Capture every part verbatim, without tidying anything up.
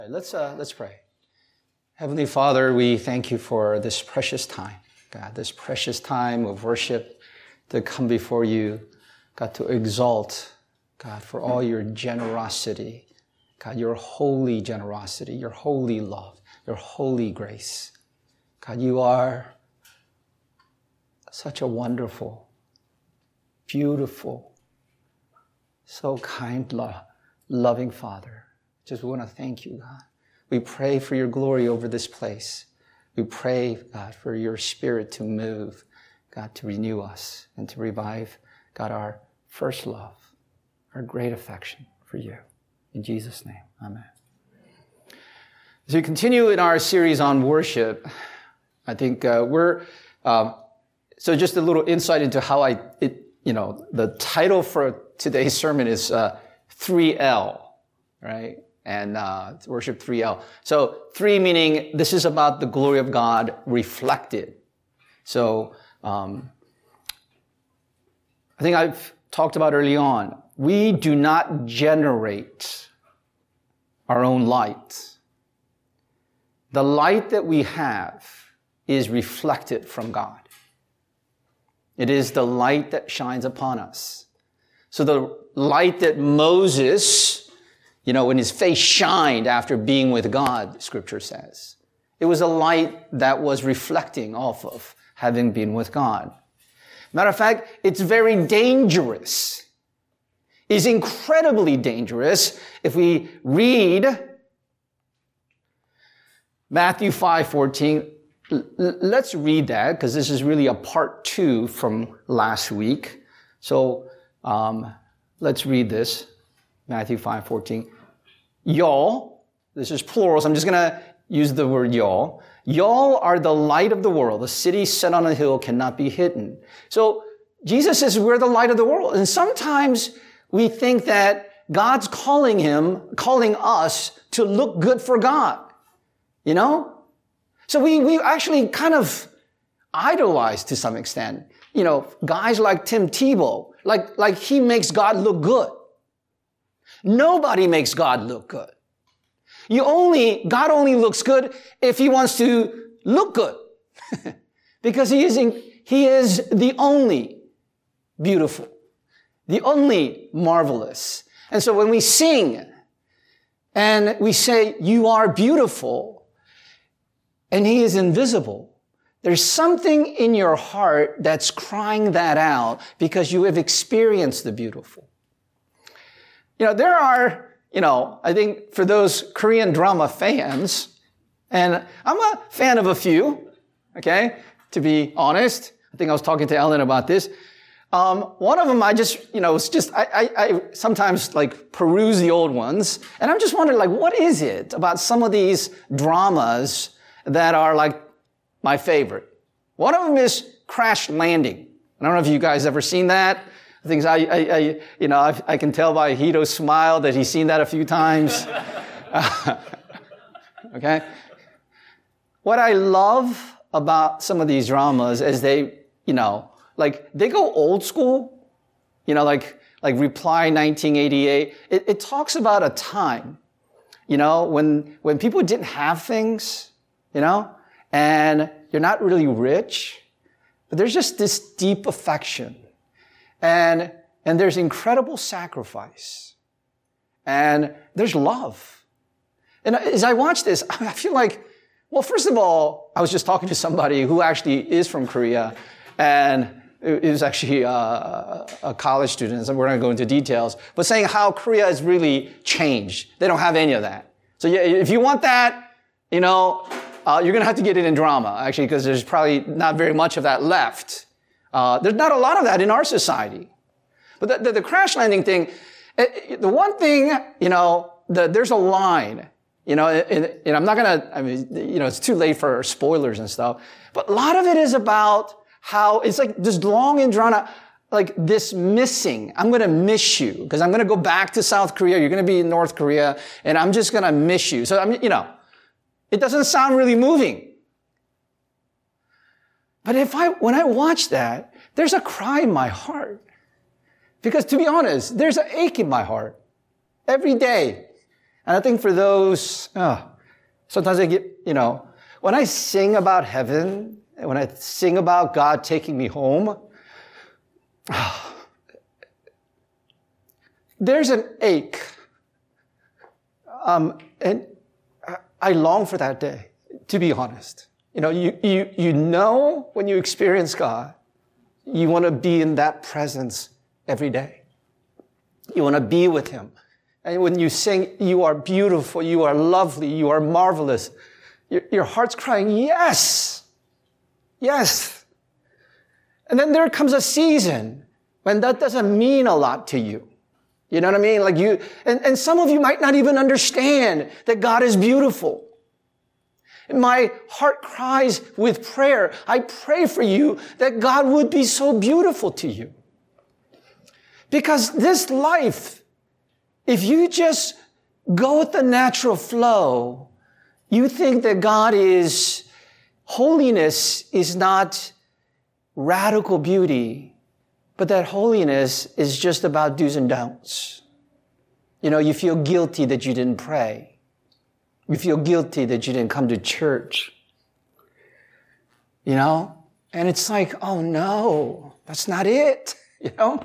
Let's uh, let's pray. Heavenly Father, we thank you for this precious time, God, this precious time of worship to come before you, God, to exalt, God, for all your generosity, God, your holy generosity, your holy love, your holy grace. God, you are such a wonderful, beautiful, so kind, lo- loving Father. Just want to thank you, God. We pray for your glory over this place. We pray, God, for your Spirit to move, God, to renew us and to revive, God, our first love, our great affection for you. In Jesus' name, amen. As we continue in our series on worship, I think uh, we're, um, so just a little insight into how I, it, you know, the title for today's sermon is uh, three L, right? And uh, worship three L. So three meaning this is about the glory of God reflected. So um, I think I've talked about early on, we do not generate our own light. The light that we have is reflected from God. It is the light that shines upon us. So the light that Moses, you know, when his face shined after being with God, Scripture says, it was a light that was reflecting off of having been with God. Matter of fact, it's very dangerous. It's incredibly dangerous if we read Matthew five fourteen. Let's read that because this is really a part two from last week. So um, let's read this. Matthew five fourteen. Y'all, this is plural, so I'm just going to use the word y'all. Y'all are the light of the world. The city set on a hill cannot be hidden. So Jesus says we're the light of the world. And sometimes we think that God's calling him, calling us to look good for God. You know? So we, we actually kind of idolize to some extent. You know, guys like Tim Tebow, like, like he makes God look good. Nobody makes God look good. You only, God only looks good if he wants to look good. Because he is, in, he is the only beautiful, the only marvelous. And so when we sing and we say, you are beautiful, and he is invisible, there's something in your heart that's crying that out because you have experienced the beautiful. You know, there are, you know, I think for those Korean drama fans, and I'm a fan of a few, okay, to be honest. I think I was talking to Ellen about this. Um, one of them, I just, you know, it's just, I, I, I sometimes like peruse the old ones, and I'm just wondering, like, what is it about some of these dramas that are like my favorite? One of them is Crash Landing. I don't know if you guys ever seen that. Things I, I, I, you know, I, I can tell by Hito's smile that he's seen that a few times. uh, okay. What I love about some of these dramas is they, you know, like they go old school. You know, like like Reply nineteen eighty-eight. It, it talks about a time, you know, when when people didn't have things, you know, and you're not really rich, but there's just this deep affection. And, and there's incredible sacrifice. And there's love. And as I watch this, I feel like, well, first of all, I was just talking to somebody who actually is from Korea, and it was actually a, a college student, so we're not going to go into details, but saying how Korea has really changed. They don't have any of that. So yeah, if you want that, you know, uh, you're going to have to get it in drama, actually, because there's probably not very much of that left. Uh, there's not a lot of that in our society. But the, the, the Crash Landing thing, it, the one thing, you know, the, there's a line, you know, and, and I'm not going to, I mean, you know, it's too late for spoilers and stuff, but a lot of it is about how it's like just long and drawn out, like this missing. I'm going to miss you because I'm going to go back to South Korea. You're going to be in North Korea and I'm just going to miss you. So, I mean, you know, it doesn't sound really moving. But if I, when I watch that, there's a cry in my heart. Because to be honest, there's an ache in my heart every day. And I think for those, oh, sometimes I get, you know, when I sing about heaven, when I sing about God taking me home, oh, there's an ache. Um, and I long for that day, to be honest. You know, you, you, you know when you experience God, you want to be in that presence every day. You want to be with Him. And when you sing, you are beautiful, you are lovely, you are marvelous, your, your heart's crying, yes, yes. And then there comes a season when that doesn't mean a lot to you. You know what I mean? Like you, and, and some of you might not even understand that God is beautiful. My heart cries with prayer. I pray for you that God would be so beautiful to you. Because this life, if you just go with the natural flow, you think that God is, holiness is not radical beauty, but that holiness is just about do's and don'ts. You know, you feel guilty that you didn't pray. You feel guilty that you didn't come to church. You know? And it's like, oh no, that's not it. You know?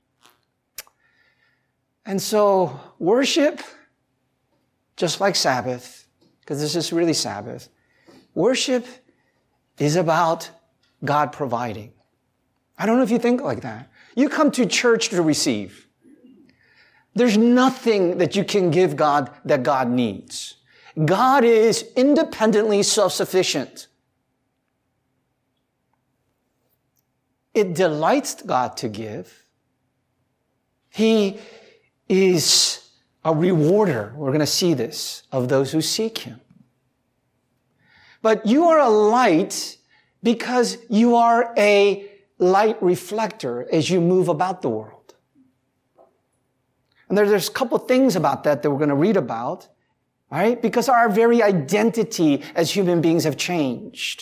And so worship, just like Sabbath, because this is really Sabbath, worship is about God providing. I don't know if you think like that. You come to church to receive. There's nothing that you can give God that God needs. God is independently self-sufficient. It delights God to give. He is a rewarder, we're going to see this, of those who seek Him. But you are a light because you are a light reflector as you move about the world. And there, there's a couple things about that that we're going to read about, right? Because our very identity as human beings have changed.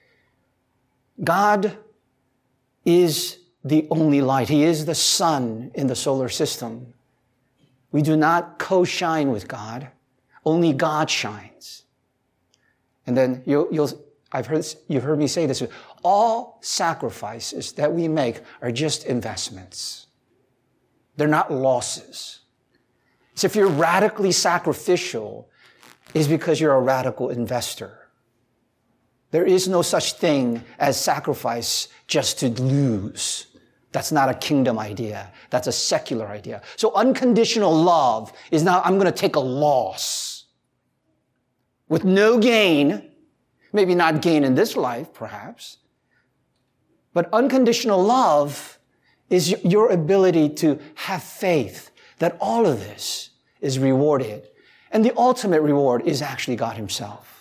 God is the only light. He is the sun in the solar system. We do not co-shine with God. Only God shines. And then you'll, you'll I've heard, you've heard me say this, all sacrifices that we make are just investments. They're not losses. So if you're radically sacrificial, it's because you're a radical investor. There is no such thing as sacrifice just to lose. That's not a kingdom idea. That's a secular idea. So unconditional love is not, I'm going to take a loss with no gain. Maybe not gain in this life, perhaps. But unconditional love is your ability to have faith that all of this is rewarded. And the ultimate reward is actually God Himself.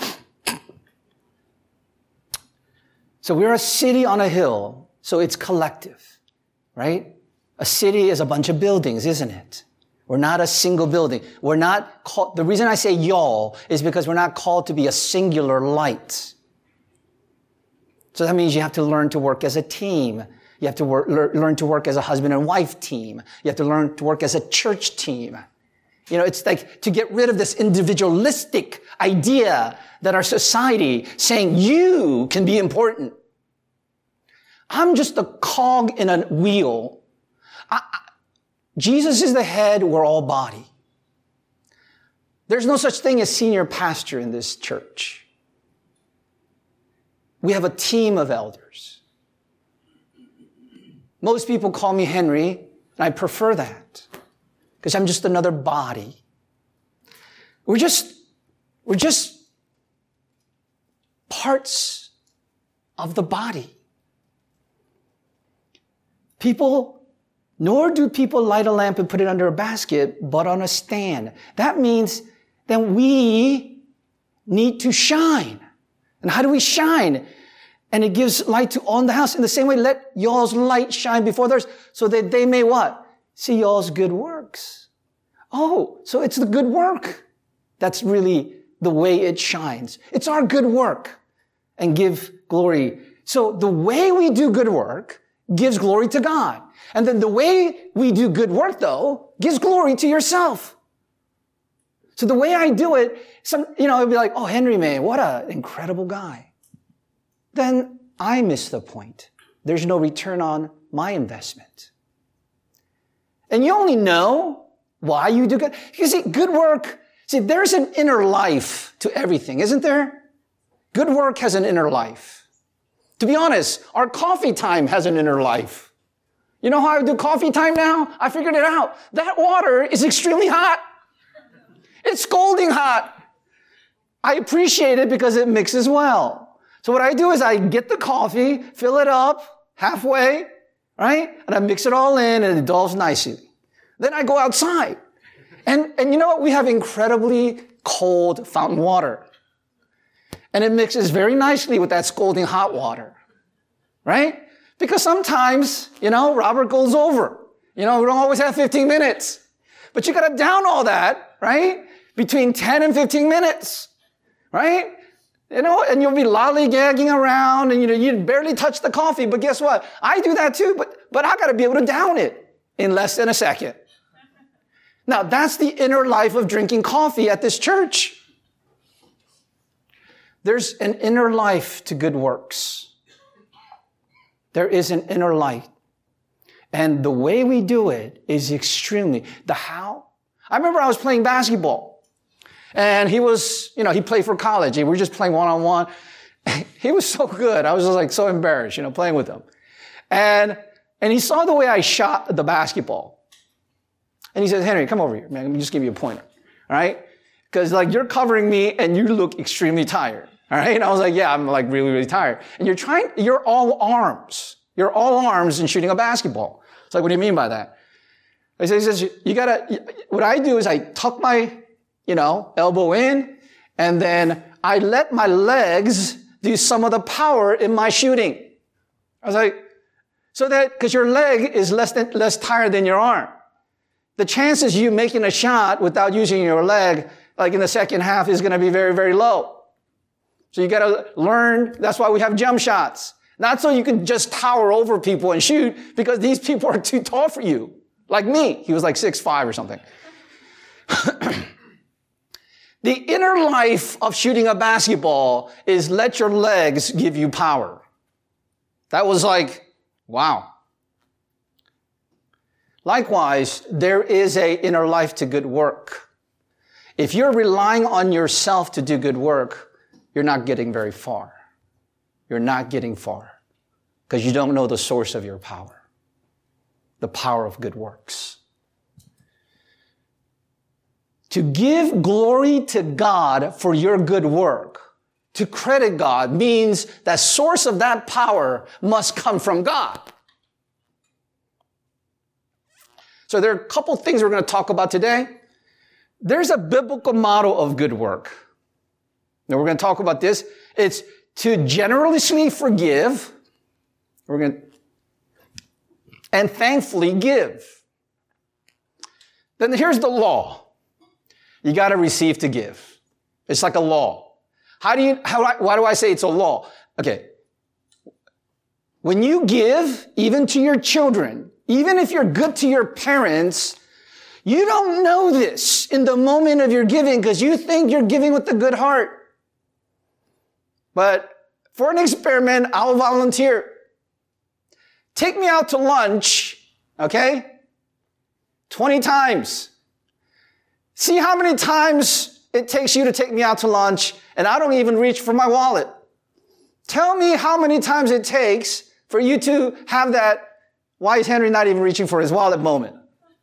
So we're a city on a hill, so it's collective, right? A city is a bunch of buildings, isn't it? We're not a single building. We're not called, the reason I say y'all is because we're not called to be a singular light. So that means you have to learn to work as a team. You have to work, learn to work as a husband and wife team. You have to learn to work as a church team. You know, it's like to get rid of this individualistic idea that our society saying you can be important. I'm just a cog in a wheel. I, Jesus is the head, we're all body. There's no such thing as senior pastor in this church. We have a team of elders. Most people call me Henry, and I prefer that because I'm just another body. We're just, we're just parts of the body. People Nor do people light a lamp and put it under a basket, but on a stand. That means that we need to shine. And how do we shine? And it gives light to all in the house. In the same way, let y'all's light shine before theirs, so that they may what? See y'all's good works. Oh, so it's the good work. That's really the way it shines. It's our good work and give glory. So the way we do good work gives glory to God. And then the way we do good work, though, gives glory to yourself. So the way I do it, some, you know, it'd be like, oh, Henry, man, what an incredible guy. Then I miss the point. There's no return on my investment. And you only know why you do good. You see, good work, see, there's an inner life to everything, isn't there? Good work has an inner life. To be honest, our coffee time has an inner life. You know how I do coffee time now? I figured it out. That water is extremely hot. It's scalding hot. I appreciate it because it mixes well. So what I do is I get the coffee, fill it up halfway, right? And I mix it all in and it dissolves nicely. Then I go outside. And, and you know what? We have incredibly cold fountain water. And it mixes very nicely with that scalding hot water, right? Because sometimes, you know, Robert goes over. You know, we don't always have fifteen minutes. But you got to down all that, right? Between ten and fifteen minutes, right? You know, and you'll be lollygagging around and, you know, you barely touch the coffee. But guess what? I do that too, but, but I got to be able to down it in less than a second. Now, that's the inner life of drinking coffee at this church. There's an inner life to good works. There is an inner light. And the way we do it is extremely, the how. I remember I was playing basketball. And he was, you know, he played for college. And we were just playing one-on-one. He was so good. I was just like so embarrassed, you know, playing with him. And, and he saw the way I shot the basketball. And he said, Henry, come over here, man. Let me just give you a pointer. All right? Because like you're covering me and you look extremely tired. All right? And I was like, yeah, I'm like really, really tired. And you're trying, you're all arms. You're all arms in shooting a basketball. It's like, what do you mean by that? He says, he says, you gotta, what I do is I tuck my, you know, elbow in, and then I let my legs do some of the power in my shooting. I was like, so that, because your leg is less than, less tired than your arm. The chances you making a shot without using your leg, like in the second half, is going to be very, very low. So you got to learn. That's why we have jump shots. Not so you can just tower over people and shoot, because these people are too tall for you. Like me. He was like six five or something. The inner life of shooting a basketball is let your legs give you power. That was like, wow. Likewise, there is an inner life to good work. If you're relying on yourself to do good work, you're not getting very far. You're not getting far because you don't know the source of your power, the power of good works. To give glory to God for your good work, to credit God, means that source of that power must come from God. So there are a couple things we're going to talk about today. There's a biblical model of good work. Now we're going to talk about this. It's to generously forgive. We're going to, and thankfully give. Then here's the law. You got to receive to give. It's like a law. How do you, how, why do I say it's a law? Okay. When you give, even to your children, even if you're good to your parents, you don't know this in the moment of your giving because you think you're giving with a good heart. But for an experiment, I'll volunteer. Take me out to lunch, okay? twenty times. See how many times it takes you to take me out to lunch and I don't even reach for my wallet. Tell me how many times it takes for you to have that, why is Henry not even reaching for his wallet moment?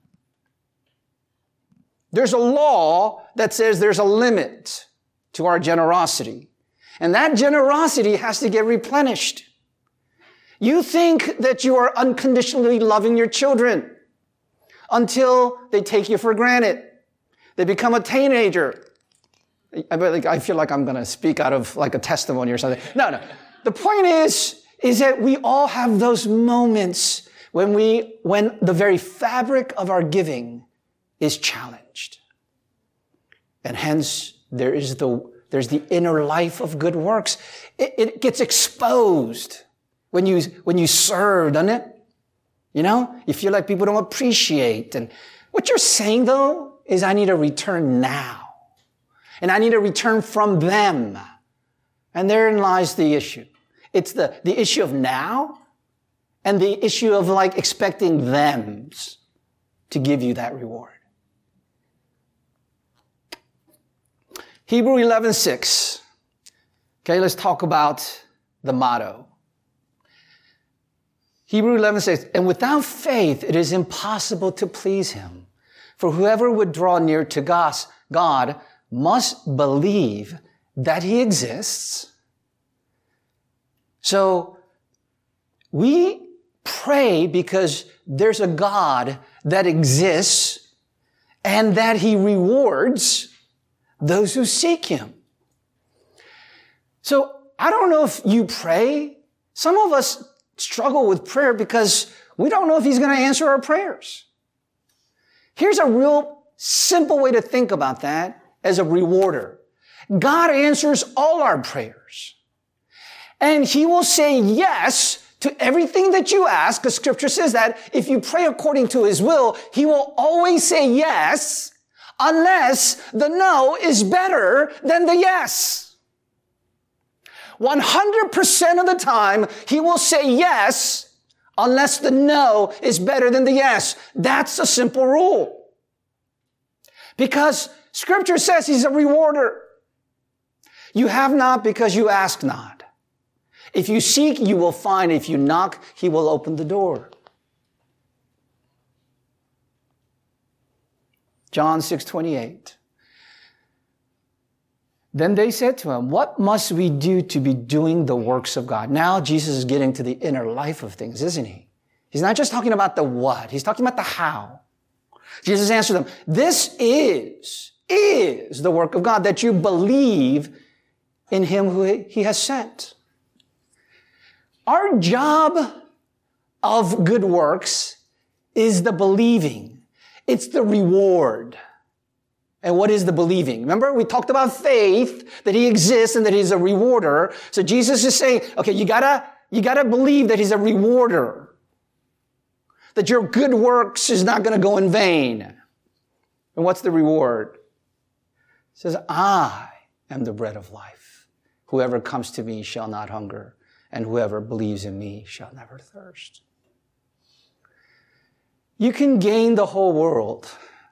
There's a law that says there's a limit to our generosity. And that generosity has to get replenished. You think that you are unconditionally loving your children until they take you for granted. They become a teenager. I feel like I'm going to speak out of like a testimony or something. No, no. The point is, is that we all have those moments when we, when the very fabric of our giving is challenged. And hence, there is the, there's the inner life of good works. It, it gets exposed when you, when you serve, doesn't it? You know, you feel like people don't appreciate. And what you're saying though, is I need a return now. And I need to return from them. And therein lies the issue. It's the, the issue of now and the issue of like expecting them to give you that reward. Hebrews eleven six. Okay, let's talk about the motto. Hebrews eleven six. And without faith, it is impossible to please him. For whoever would draw near to God must believe that he exists. So we pray because there's a God that exists and that he rewards those who seek him. So I don't know if you pray. Some of us struggle with prayer because we don't know if he's going to answer our prayers. Here's a real simple way to think about that as a rewarder. God answers all our prayers. And he will say yes to everything that you ask, because scripture says that if you pray according to his will, he will always say yes, unless the no is better than the yes. one hundred percent of the time, he will say yes, unless the no is better than the yes. That's a simple rule. Because scripture says he's a rewarder. You have not because you ask not. If you seek, you will find. If you knock, he will open the door. John six twenty-eight. Then they said to him, what must we do to be doing the works of God? Now Jesus is getting to the inner life of things, isn't he? He's not just talking about the what. He's talking about the how. Jesus answered them, this is, is the work of God, that you believe in him who he has sent. Our job of good works is the believing. It's the reward. And what is the believing? Remember, we talked about faith, that he exists and that he's a rewarder. So Jesus is saying, okay, you gotta, you gotta believe that he's a rewarder. That your good works is not gonna go in vain. And what's the reward? It says, I am the bread of life. Whoever comes to me shall not hunger, and whoever believes in me shall never thirst. You can gain the whole world.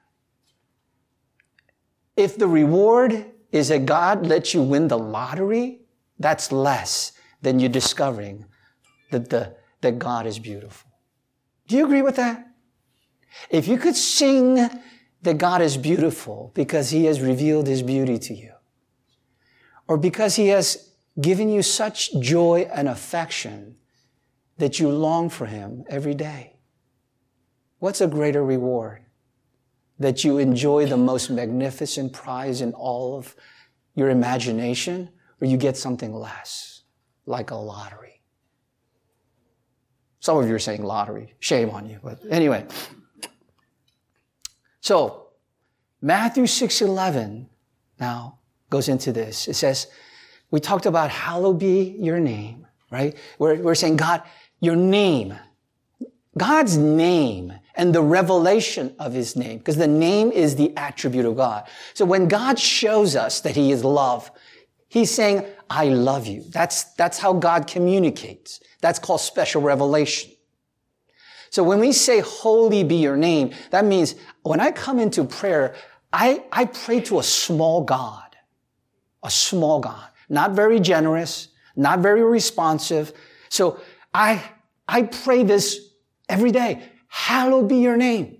If the reward is that God lets you win the lottery, that's less than you discovering that, the, that God is beautiful. Do you agree with that? If you could sing that God is beautiful because he has revealed his beauty to you, or because he has given you such joy and affection that you long for him every day, what's a greater reward? That you enjoy the most magnificent prize in all of your imagination, or you get something less, like a lottery. Some of you are saying lottery. Shame on you. But anyway. So, Matthew six eleven now goes into this. It says, we talked about hallowed be your name, right? We're, we're saying, God, your name, God's name and the revelation of his name, because the name is the attribute of God. So when God shows us that he is love, he's saying, I love you. That's, that's how God communicates. That's called special revelation. So when we say, holy be your name, that means when I come into prayer, I, I pray to a small God, a small God, not very generous, not very responsive. So I, I pray this every day. Hallowed be your name.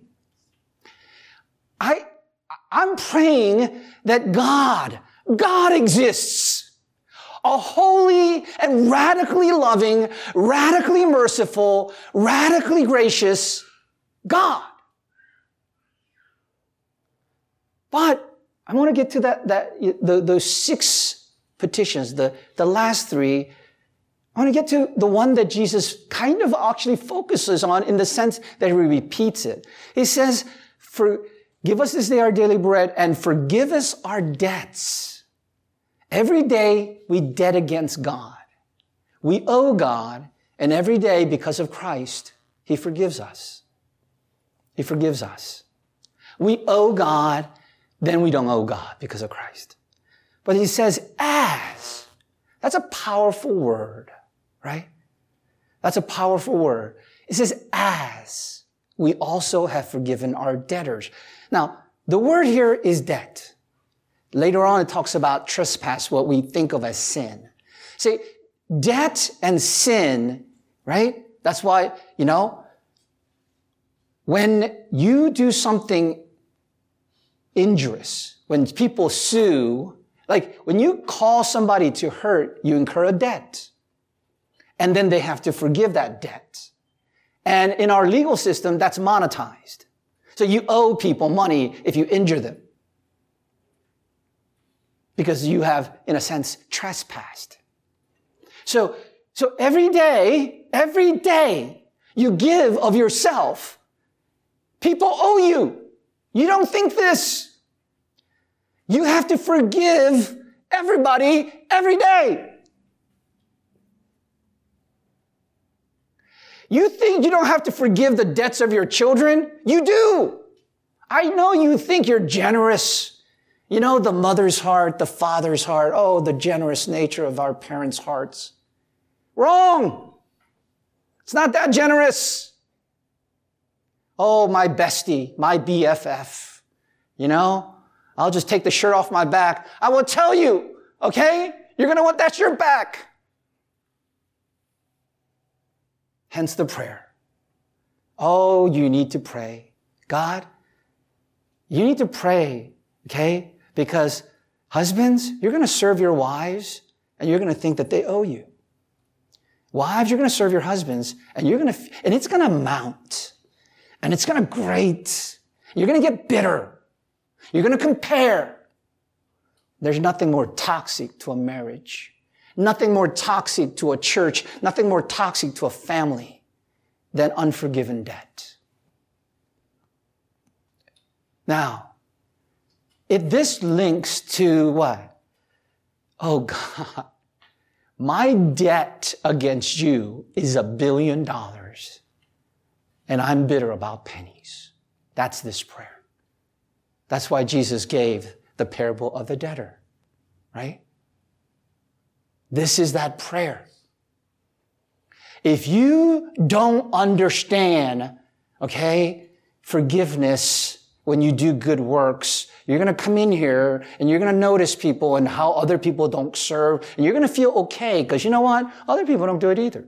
I, I'm praying that God, God exists. A holy and radically loving, radically merciful, radically gracious God. But I want to get to that, that, the, those six petitions, the, the last three. I want to get to the one that Jesus kind of actually focuses on in the sense that he repeats it. He says, forgive us this day our daily bread and forgive us our debts. Every day we debt against God. We owe God, and every day because of Christ, he forgives us. He forgives us. We owe God, then we don't owe God because of Christ. But he says, as. That's a powerful word, right? That's a powerful word. It says, as we also have forgiven our debtors. Now, the word here is debt. Later on, it talks about trespass, what we think of as sin. See, debt and sin, right? That's why, you know, when you do something injurious, when people sue, like when you cause somebody to hurt, you incur a debt. And then they have to forgive that debt. And in our legal system, that's monetized. So you owe people money if you injure them. Because you have, in a sense, trespassed. So, so every day, every day you give of yourself, people owe you. You don't think this. You have to forgive everybody every day. You think you don't have to forgive the debts of your children? You do. I know you think you're generous. You know, the mother's heart, the father's heart. Oh, the generous nature of our parents' hearts. Wrong. It's not that generous. Oh, my bestie, my B F F. You know, I'll just take the shirt off my back. I will tell you, okay? You're going to want, that's your back. Hence the prayer. Oh, you need to pray. God, you need to pray, okay? Because husbands, you're going to serve your wives and you're going to think that they owe you. Wives, you're going to serve your husbands and you're going to, and it's going to mount and it's going to grate. You're going to get bitter. You're going to compare. There's nothing more toxic to a marriage. Nothing more toxic to a church, nothing more toxic to a family than unforgiven debt. Now, if this links to what? Oh God, my debt against you is a billion dollars and I'm bitter about pennies. That's this prayer. That's why Jesus gave the parable of the debtor, right? This is that prayer. If you don't understand, okay, forgiveness when you do good works, you're going to come in here and you're going to notice people and how other people don't serve, and you're going to feel okay because you know what? Other people don't do it either.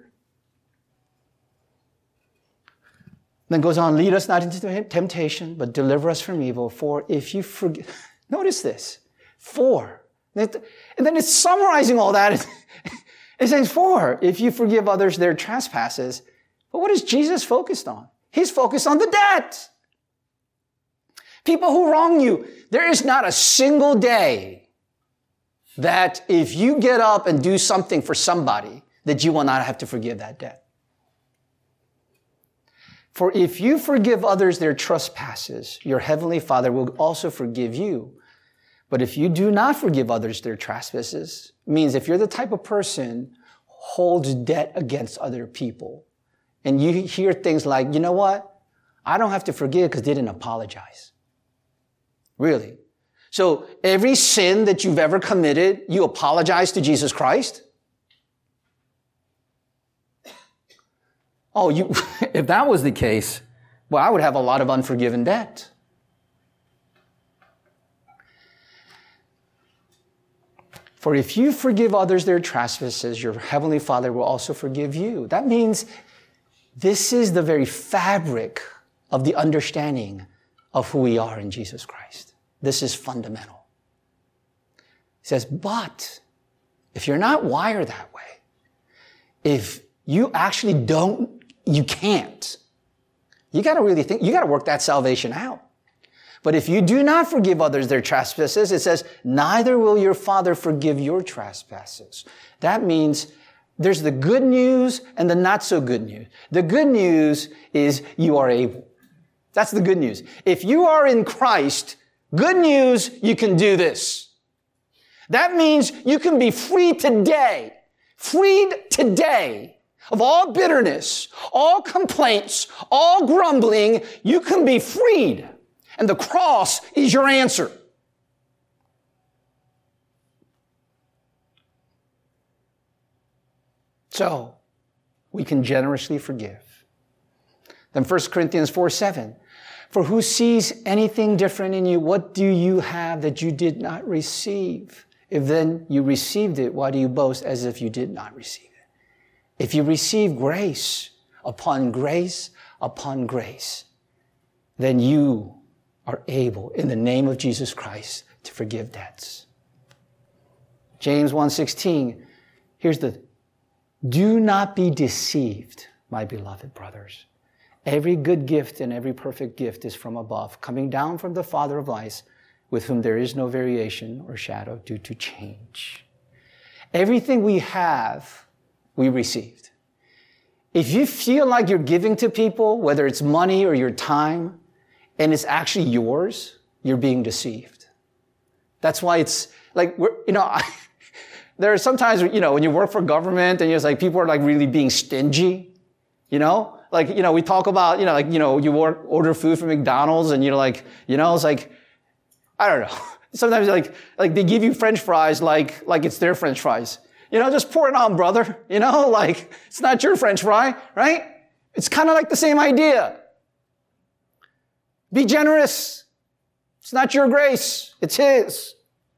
Then goes on, lead us not into temptation, but deliver us from evil. For if you forgive, notice this, for. And then it's summarizing all that. It says, for, if you forgive others their trespasses. But what is Jesus focused on? He's focused on the debt. People who wrong you. There is not a single day that if you get up and do something for somebody, that you will not have to forgive that debt. For if you forgive others their trespasses, your heavenly Father will also forgive you. But if you do not forgive others their trespasses, means if you're the type of person who holds debt against other people, and you hear things like, you know what? I don't have to forgive because they didn't apologize. Really? So every sin that you've ever committed, you apologize to Jesus Christ? Oh, you, if that was the case, well, I would have a lot of unforgiven debt. For if you forgive others their trespasses, your heavenly Father will also forgive you. That means this is the very fabric of the understanding of who we are in Jesus Christ. This is fundamental. He says, but if you're not wired that way, if you actually don't, you can't, you got to really think, you got to work that salvation out. But if you do not forgive others their trespasses, it says, neither will your Father forgive your trespasses. That means there's the good news and the not so good news. The good news is you are able. That's the good news. If you are in Christ, good news, you can do this. That means you can be free today, freed today of all bitterness, all complaints, all grumbling. You can be freed. And the cross is your answer. So, we can generously forgive. Then First Corinthians four seven. For who sees anything different in you? What do you have that you did not receive? If then you received it, why do you boast as if you did not receive it? If you receive grace upon grace upon grace, then you are able, in the name of Jesus Christ, to forgive debts. James one sixteen, here's the, do not be deceived, my beloved brothers. Every good gift and every perfect gift is from above, coming down from the Father of lights, with whom there is no variation or shadow due to change. Everything we have, we received. If you feel like you're giving to people, whether it's money or your time, and it's actually yours, you're being deceived. That's why it's like, we're, you know, I, there are sometimes, you know, when you work for government and you're just like, people are like really being stingy, you know? Like, you know, we talk about, you know, like, you know, you order food from McDonald's and you're like, you know, it's like, I don't know. Sometimes like, like they give you French fries like, like it's their French fries. You know, just pour it on, brother. You know, like, it's not your French fry, right? It's kind of like the same idea. Be generous. It's not your grace. It's His.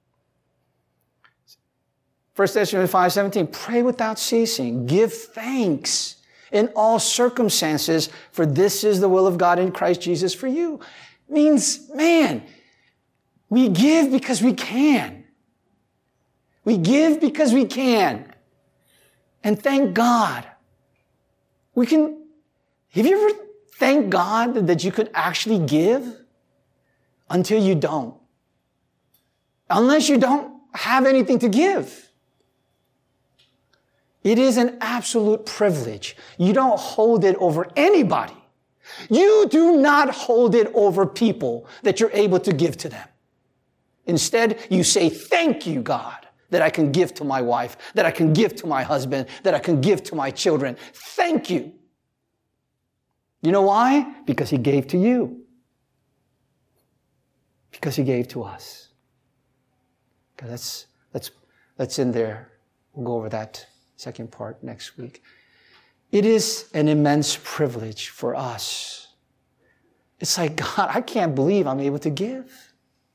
First Thessalonians five seventeen, pray without ceasing. Give thanks in all circumstances, for this is the will of God in Christ Jesus for you. Means, man, we give because we can. We give because we can. And thank God. We can, have you ever thanked God that you could actually give until you don't? Unless you don't have anything to give. It is an absolute privilege. You don't hold it over anybody. You do not hold it over people that you're able to give to them. Instead, you say, thank you, God, that I can give to my wife, that I can give to my husband, that I can give to my children. Thank you. You know why? Because He gave to you. Because He gave to us. Okay, let's, let's, let's end there. We'll go over that second part next week. It is an immense privilege for us. It's like, God, I can't believe I'm able to give.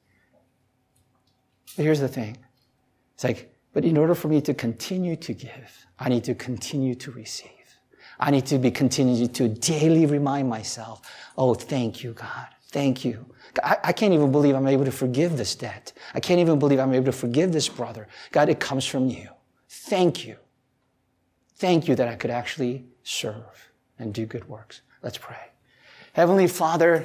But here's the thing. It's like, but in order for me to continue to give, I need to continue to receive. I need to be continuing to daily remind myself, oh, thank you, God. Thank you. I, I can't even believe I'm able to forgive this debt. I can't even believe I'm able to forgive this brother. God, it comes from you. Thank you. Thank you that I could actually serve and do good works. Let's pray. Heavenly Father,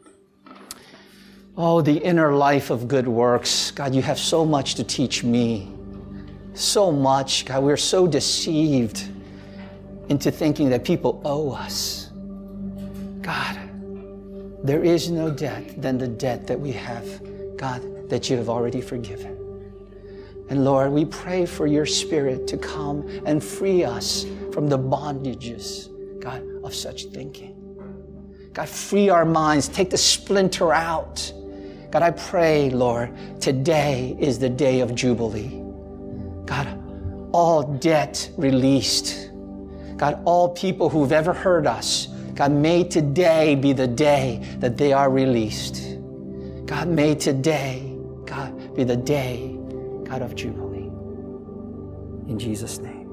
oh, the inner life of good works. God, you have so much to teach me. So much. God, we're so deceived into thinking that people owe us. God, there is no debt than the debt that we have, God, that you have already forgiven. And Lord, we pray for your Spirit to come and free us from the bondages, God, of such thinking. God, free our minds. Take the splinter out. God, I pray, Lord, today is the day of Jubilee. God, all debt released. God, all people who've ever hurt us, God, may today be the day that they are released. God, may today, God, be the day, God, of Jubilee. In Jesus' name.